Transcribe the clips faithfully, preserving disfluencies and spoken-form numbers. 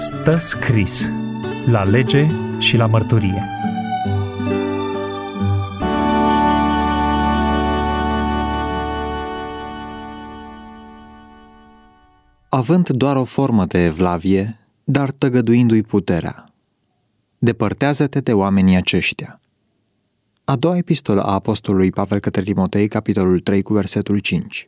Stă scris la lege și la mărturie. Având doar o formă de evlavie, dar tăgăduindu-i puterea. Depărtează-te de oamenii aceștia. A doua epistolă a apostolului Pavel către Timotei, capitolul trei, cu versetul cinci.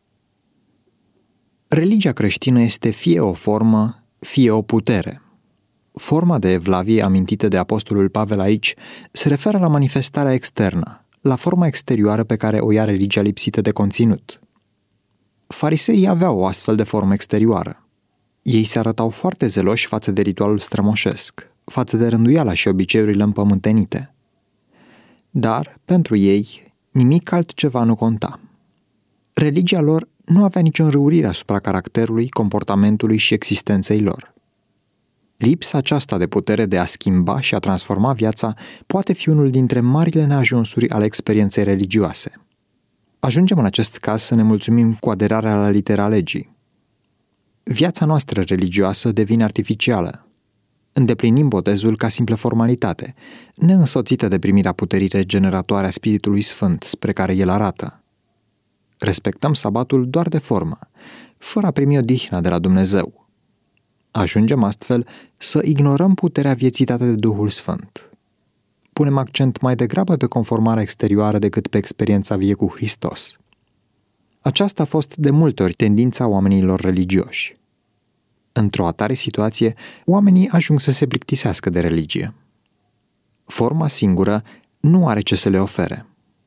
Religia creștină este fie o formă, fie o putere. Forma de evlavie amintită de apostolul Pavel aici se referă la manifestarea externă, la forma exterioară pe care o ia religia lipsită de conținut. Fariseii aveau o astfel de formă exterioară. Ei se arătau foarte zeloși față de ritualul strămoșesc, față de rânduiala și obiceiurile împământenite. Dar, pentru ei, nimic altceva nu conta. Religia lor nu avea nicio înrăurire asupra caracterului, comportamentului și existenței lor. Lipsa aceasta de putere de a schimba și a transforma viața poate fi unul dintre marile neajunsuri ale experienței religioase. Ajungem în acest caz să ne mulțumim cu aderarea la litera legii. Viața noastră religioasă devine artificială. Îndeplinim botezul ca simplă formalitate, neînsoțită de primirea puterii regeneratoare a Spiritului Sfânt spre care El arată. Respectăm sabatul doar de formă, fără a primi odihna de la Dumnezeu. Ajungem astfel să ignorăm puterea vieții dată de Duhul Sfânt. Punem accent mai degrabă pe conformarea exterioară decât pe experiența vie cu Hristos. Aceasta a fost de multe ori tendința oamenilor religioși. Într-o atare situație, oamenii ajung să se plictisească de religie. Forma singură nu are ce să le ofere.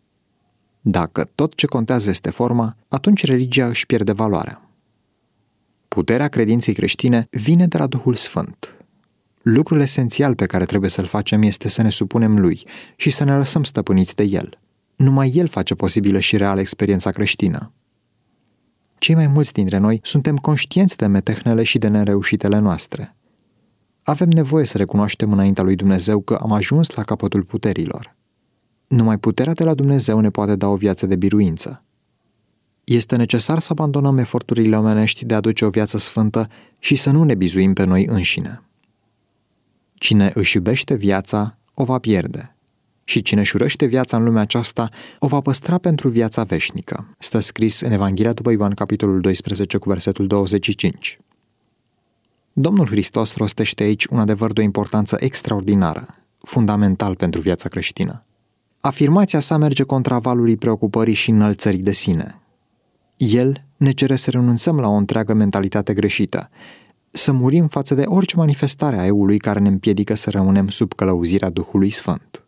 Dacă tot ce contează este forma, atunci religia își pierde valoarea. Puterea credinței creștine vine de la Duhul Sfânt. Lucrul esențial pe care trebuie să-l facem este să ne supunem Lui și să ne lăsăm stăpâniți de El. Numai El face posibilă și reală experiența creștină. Cei mai mulți dintre noi suntem conștienți de metehnele și de nereușitele noastre. Avem nevoie să recunoaștem înaintea lui Dumnezeu că am ajuns la capătul puterilor. Numai puterea de la Dumnezeu ne poate da o viață de biruință. Este necesar să abandonăm eforturile omenești de a duce o viață sfântă și să nu ne bizuim pe noi înșine. Cine își iubește viața, o va pierde. Și cine își urăște viața în lumea aceasta, o va păstra pentru viața veșnică. Stă scris în Evanghelia după Ioan, capitolul doisprezece, cu versetul douăzeci și cinci. Domnul Hristos rostește aici un adevăr de o importanță extraordinară, fundamental pentru viața creștină. Afirmația sa merge contra valului preocupării și înălțării de sine. El ne cere să renunțăm la o întreagă mentalitate greșită, să murim față de orice manifestare a eului care ne împiedică să rămânem sub călăuzirea Duhului Sfânt.